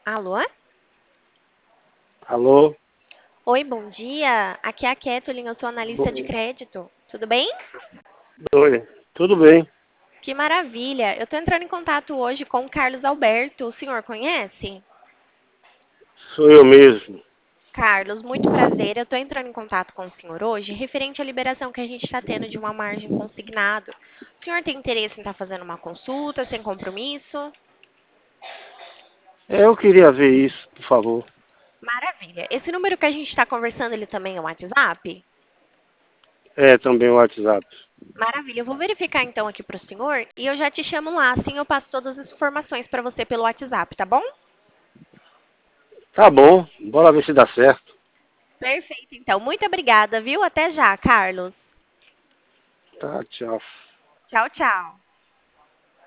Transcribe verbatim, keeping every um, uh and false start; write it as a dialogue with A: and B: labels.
A: Alô?
B: Alô?
A: Oi, bom dia. Aqui é a Kathleen, eu sou analista de
B: Bom,
A: crédito. Tudo bem?
B: oi. Tudo bem?
A: Que maravilha. Eu estou entrando em contato hoje com o Carlos Alberto. O senhor conhece?
B: Sou eu mesmo.
A: Carlos, muito prazer. Eu estou entrando em contato com o senhor hoje referente à liberação que a gente está tendo de uma margem consignado. O senhor tem interesse em estar fazendo uma consulta sem compromisso?
B: É, eu queria ver isso, por favor.
A: Maravilha. Esse número que a gente está conversando, ele também é um WhatsApp?
B: É, também o WhatsApp.
A: Maravilha. Eu vou verificar então aqui para o senhor e eu já te chamo lá. Assim eu passo todas as informações para você pelo WhatsApp, tá bom?
B: Tá bom, bora ver se dá certo.
A: Perfeito, então. Muito obrigada, viu? Até já, Carlos.
B: Tá, tchau.
A: Tchau, tchau.